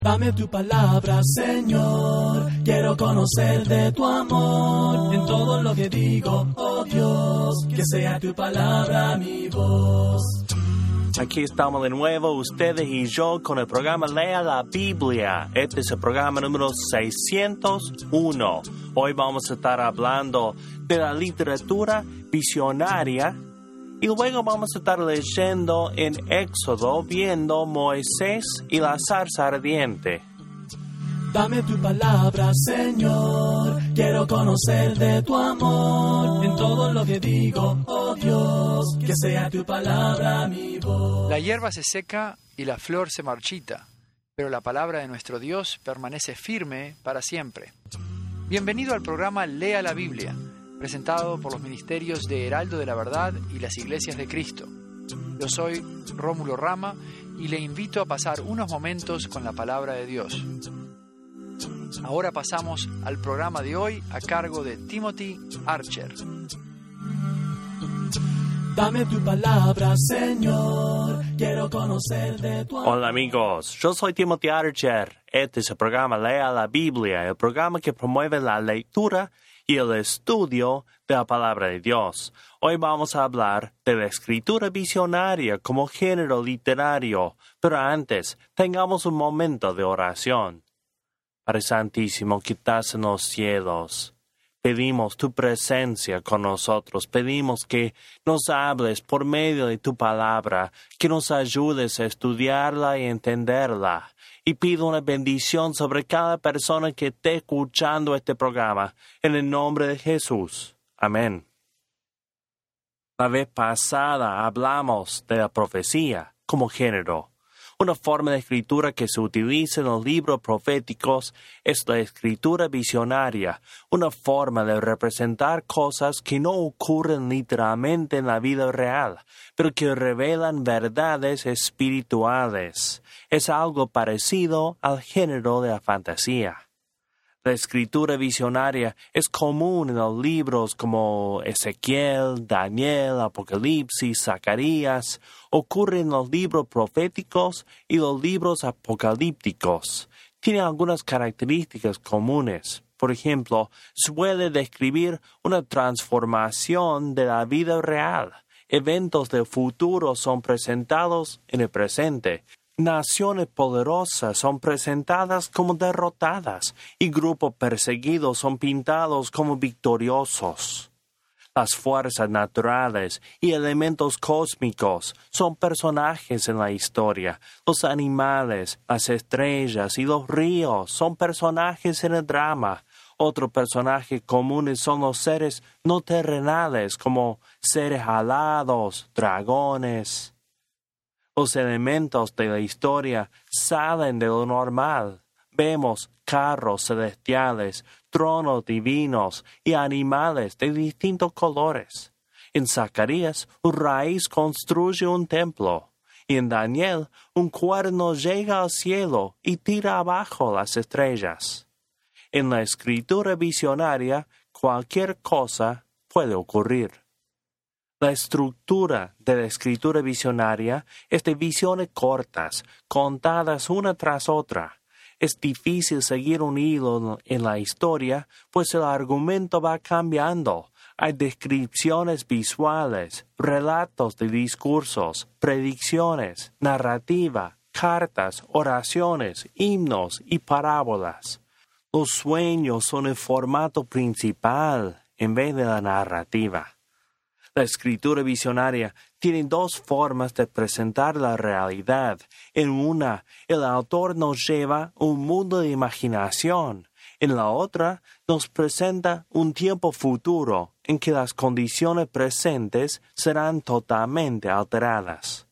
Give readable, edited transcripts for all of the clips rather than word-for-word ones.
Dame tu palabra, Señor, quiero conocer de tu amor, en todo lo que digo, oh Dios, que sea tu palabra mi voz. Aquí estamos de nuevo, ustedes y yo, con el programa Lea la Biblia. Este es el programa número 601. Hoy vamos a estar hablando de la literatura visionaria y luego vamos a estar leyendo en Éxodo, viendo Moisés y la zarza ardiente. Dame tu palabra, Señor, quiero conocer de tu amor, en todo lo que digo, oh Dios, que sea tu palabra mi voz. La hierba se seca y la flor se marchita, pero la palabra de nuestro Dios permanece firme para siempre. Bienvenido al programa Lea la Biblia, presentado por los ministerios de Heraldo de la Verdad y las Iglesias de Cristo. Yo soy Rómulo Rama y le invito a pasar unos momentos con la palabra de Dios. Ahora pasamos al programa de hoy a cargo de Timothy Archer. Dame tu palabra, Señor, quiero conocer de tu amor. Hola amigos, yo soy Timothy Archer. Este es el programa Lea la Biblia, el programa que promueve la lectura y el estudio de la palabra de Dios. Hoy vamos a hablar de la escritura visionaria como género literario, pero antes tengamos un momento de oración. Padre Santísimo, que estás en los cielos, pedimos tu presencia con nosotros, pedimos que nos hables por medio de tu palabra, que nos ayudes a estudiarla y entenderla. Y pido una bendición sobre cada persona que esté escuchando este programa, en el nombre de Jesús. Amén. La vez pasada hablamos de la profecía como género. Una forma de escritura que se utiliza en los libros proféticos es la escritura visionaria, una forma de representar cosas que no ocurren literalmente en la vida real, pero que revelan verdades espirituales. Es algo parecido al género de la fantasía. La escritura visionaria es común en los libros como Ezequiel, Daniel, Apocalipsis, Zacarías. Ocurre en los libros proféticos y los libros apocalípticos. Tiene algunas características comunes. Por ejemplo, suele describir una transformación de la vida real. Eventos del futuro son presentados en el presente. Naciones poderosas son presentadas como derrotadas y grupos perseguidos son pintados como victoriosos. Las fuerzas naturales y elementos cósmicos son personajes en la historia. Los animales, las estrellas y los ríos son personajes en el drama. Otros personajes comunes son los seres no terrenales como seres alados, dragones. Los elementos de la historia salen de lo normal. Vemos carros celestiales, tronos divinos y animales de distintos colores. En Zacarías, un raíz construye un templo. Y en Daniel, un cuerno llega al cielo y tira abajo las estrellas. En la escritura visionaria, cualquier cosa puede ocurrir. La estructura de la escritura visionaria es de visiones cortas, contadas una tras otra. Es difícil seguir un hilo en la historia, pues el argumento va cambiando. Hay descripciones visuales, relatos de discursos, predicciones, narrativa, cartas, oraciones, himnos y parábolas. Los sueños son el formato principal en vez de la narrativa. La escritura visionaria tiene dos formas de presentar la realidad. En una, el autor nos lleva a un mundo de imaginación. En la otra, nos presenta un tiempo futuro en que las condiciones presentes serán totalmente alteradas.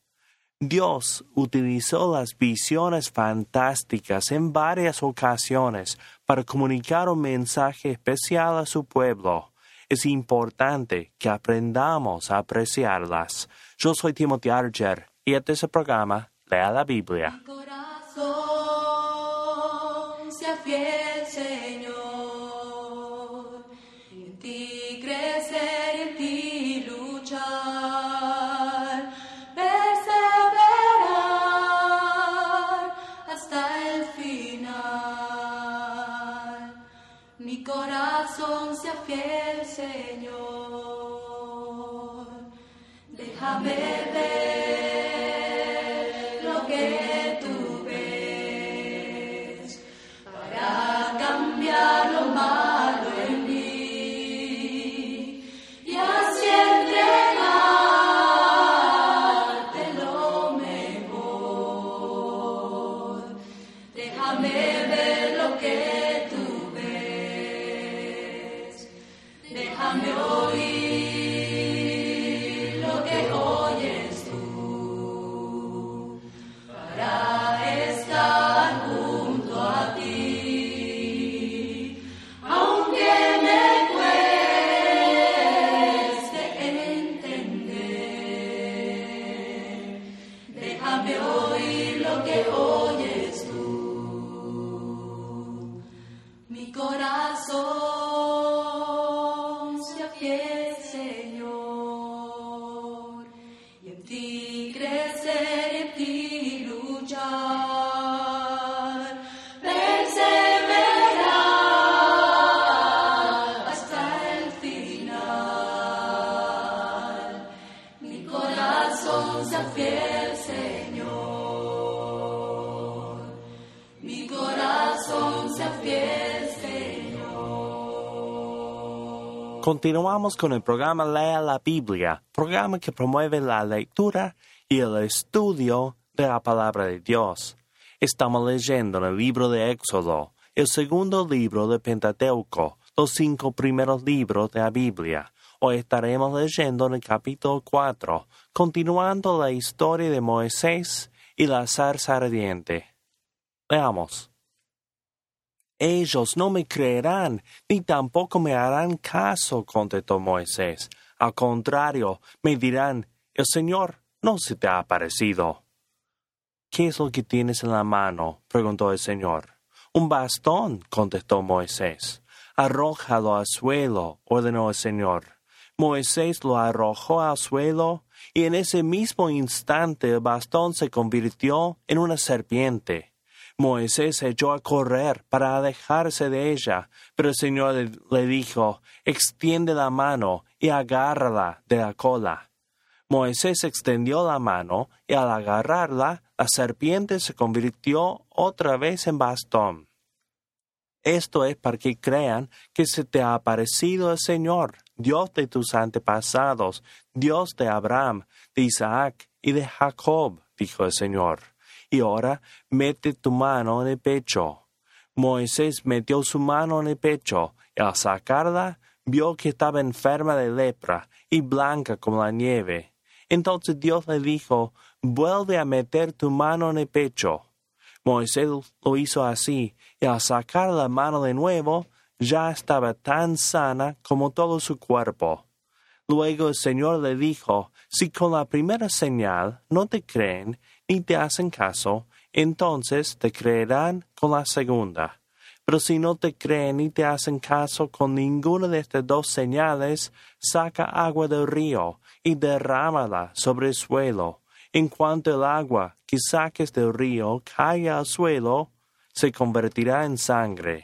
Dios utilizó las visiones fantásticas en varias ocasiones para comunicar un mensaje especial a su pueblo. Es importante que aprendamos a apreciarlas. Yo soy Timothy Archer y este es el programa Lea la Biblia. Mi corazón sea fiel, Señor, en ti crecer y en ti luchar, perseverar hasta el fin. corazón sea fiel, Señor. Déjame ver lo que tú ves para cambiar lo malo en mí y así entregarte lo mejor. Déjame ver lo que tú ves. Déjame oír lo que oyes tú para estar junto a ti. Aunque me cueste entender, déjame oír lo que oyes tú. Mi corazón sea fiel, Señor, y en ti crecer y en ti luchar, perseverar hasta el final. Mi corazón sea fiel, Señor. Mi corazón sea fiel, Señor. Continuamos con el programa Lea la Biblia, programa que promueve la lectura y el estudio de la palabra de Dios. Estamos leyendo en el libro de Éxodo, el segundo libro de Pentateuco, los 5 primeros libros de la Biblia. Hoy estaremos leyendo en el capítulo 4, continuando la historia de Moisés y la zarza ardiente. Veamos. Ellos no me creerán, ni tampoco me harán caso, contestó Moisés. Al contrario, me dirán, el Señor no se te ha aparecido. ¿Qué es lo que tienes en la mano?, preguntó el Señor. Un bastón, contestó Moisés. Arrójalo al suelo, ordenó el Señor. Moisés lo arrojó al suelo, y en ese mismo instante el bastón se convirtió en una serpiente. Moisés se echó a correr para alejarse de ella, pero el Señor le dijo, extiende la mano y agárrala de la cola. Moisés extendió la mano y al agarrarla, la serpiente se convirtió otra vez en bastón. Esto es para que crean que se te ha aparecido el Señor, Dios de tus antepasados, Dios de Abraham, de Isaac y de Jacob, dijo el Señor. Y ahora mete tu mano en el pecho. Moisés metió su mano en el pecho, y al sacarla, vio que estaba enferma de lepra y blanca como la nieve. Entonces Dios le dijo, vuelve a meter tu mano en el pecho. Moisés lo hizo así, y al sacar la mano de nuevo, ya estaba tan sana como todo su cuerpo. Luego el Señor le dijo, si con la primera señal no te creen ni te hacen caso, entonces te creerán con la segunda. Pero si no te creen ni te hacen caso con ninguna de estas 2 señales, saca agua del río y derrámala sobre el suelo. En cuanto el agua que saques del río caiga al suelo, se convertirá en sangre.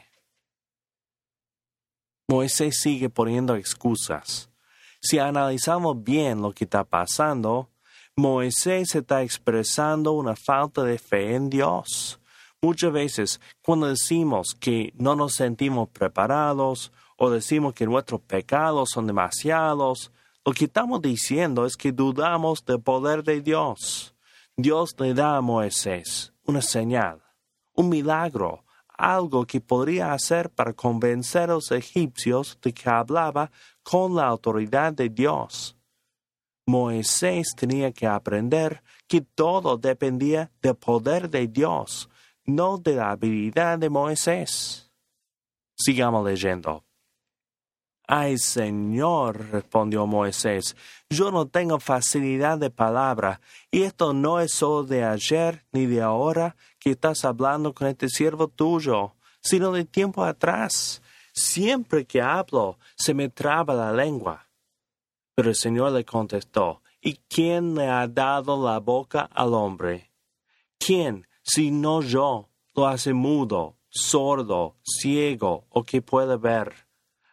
Moisés sigue poniendo excusas. Si analizamos bien lo que está pasando, Moisés está expresando una falta de fe en Dios. Muchas veces, cuando decimos que no nos sentimos preparados o decimos que nuestros pecados son demasiados, lo que estamos diciendo es que dudamos del poder de Dios. Dios le da a Moisés una señal, un milagro, algo que podría hacer para convencer a los egipcios de que hablaba con la autoridad de Dios. Moisés tenía que aprender que todo dependía del poder de Dios, no de la habilidad de Moisés. Sigamos leyendo. Ay, Señor, respondió Moisés, yo no tengo facilidad de palabra, y esto no es solo de ayer ni de ahora que estás hablando con este siervo tuyo, sino de tiempo atrás. Siempre que hablo, se me traba la lengua. Pero el Señor le contestó, ¿y quién le ha dado la boca al hombre? ¿Quién, si no yo, lo hace mudo, sordo, ciego o que puede ver?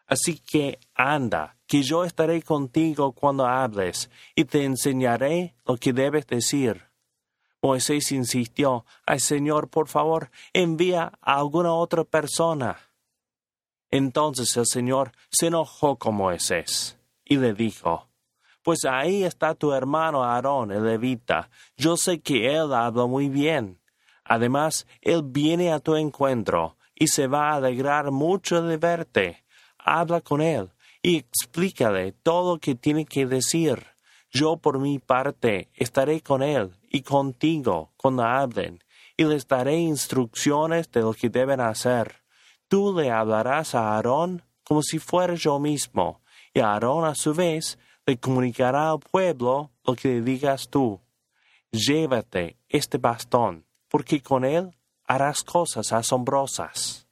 Así que anda, que yo estaré contigo cuando hables, y te enseñaré lo que debes decir. Moisés insistió, ay Señor, por favor, envía a alguna otra persona. Entonces el Señor se enojó con Moisés y le dijo, pues ahí está tu hermano Aarón, el levita. Yo sé que él habla muy bien. Además, él viene a tu encuentro y se va a alegrar mucho de verte. Habla con él y explícale todo lo que tiene que decir. Yo por mi parte estaré con él y contigo cuando hablen, y les daré instrucciones de lo que deben hacer. Tú le hablarás a Aarón como si fuera yo mismo, y Aarón a su vez le comunicará al pueblo lo que le digas tú. Llévate este bastón, porque con él harás cosas asombrosas.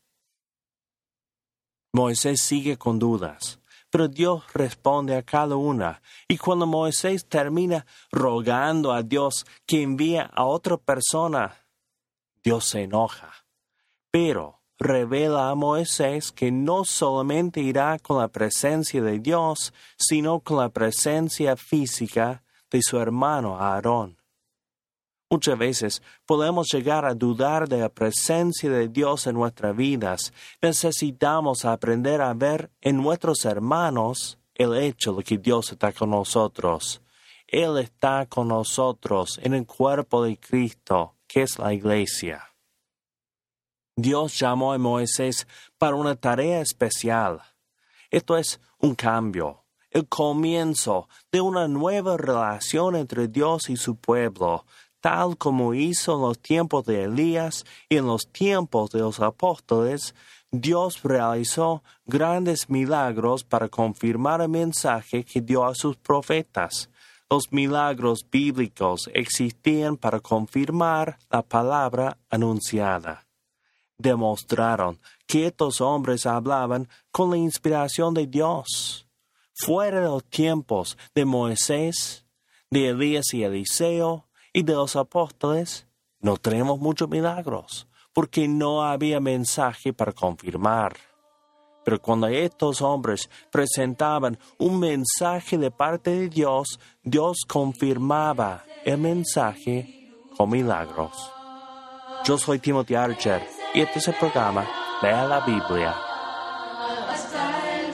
Moisés sigue con dudas, pero Dios responde a cada una, y cuando Moisés termina rogando a Dios que envíe a otra persona, Dios se enoja, pero revela a Moisés que no solamente irá con la presencia de Dios, sino con la presencia física de su hermano Aarón. Muchas veces podemos llegar a dudar de la presencia de Dios en nuestras vidas. Necesitamos aprender a ver en nuestros hermanos el hecho de que Dios está con nosotros. Él está con nosotros en el cuerpo de Cristo, que es la iglesia. Dios llamó a Moisés para una tarea especial. Esto es un cambio, el comienzo de una nueva relación entre Dios y su pueblo, tal como hizo en los tiempos de Elías y en los tiempos de los apóstoles. Dios realizó grandes milagros para confirmar el mensaje que dio a sus profetas. Los milagros bíblicos existían para confirmar la palabra anunciada. Demostraron que estos hombres hablaban con la inspiración de Dios. Fuera de los tiempos de Moisés, de Elías y Eliseo, y de los apóstoles, no tenemos muchos milagros, porque no había mensaje para confirmar. Pero cuando estos hombres presentaban un mensaje de parte de Dios, Dios confirmaba el mensaje con milagros. Yo soy Timothy Archer, y este es el programa Lea la Biblia. Hasta el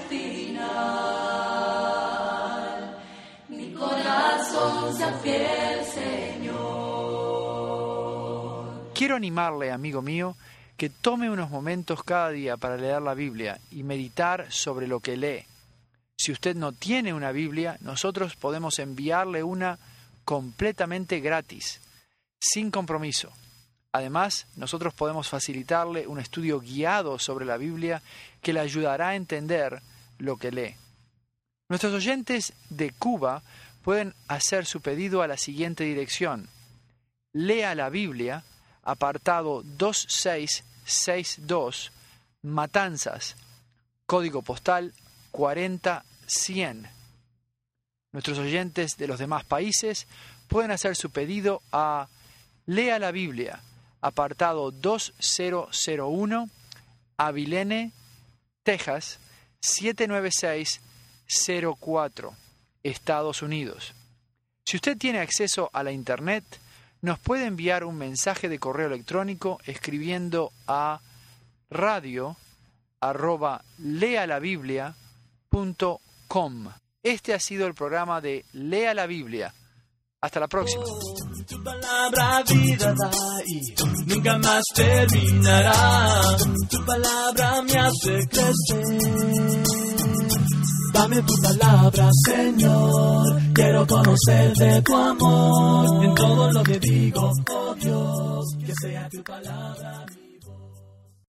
final, mi corazón sea fiel, Señor. Quiero animarle, amigo mío, que tome unos momentos cada día para leer la Biblia y meditar sobre lo que lee. Si usted no tiene una Biblia, nosotros podemos enviarle una completamente gratis, sin compromiso. Además, nosotros podemos facilitarle un estudio guiado sobre la Biblia que le ayudará a entender lo que lee. Nuestros oyentes de Cuba pueden hacer su pedido a la siguiente dirección: Lea la Biblia, apartado 2662, Matanzas, código postal 40100. Nuestros oyentes de los demás países pueden hacer su pedido a Lea la Biblia, apartado 2001, Abilene, Texas, 79604, Estados Unidos. Si usted tiene acceso a la Internet, nos puede enviar un mensaje de correo electrónico escribiendo a radio@lealabiblia.com. Este ha sido el programa de Lea la Biblia. Hasta la próxima. Tu palabra vida da y nunca más terminará. Tu palabra me hace crecer. Dame tu palabra, Señor. Quiero conocer de tu amor. En todo lo que digo, oh Dios, que sea tu palabra.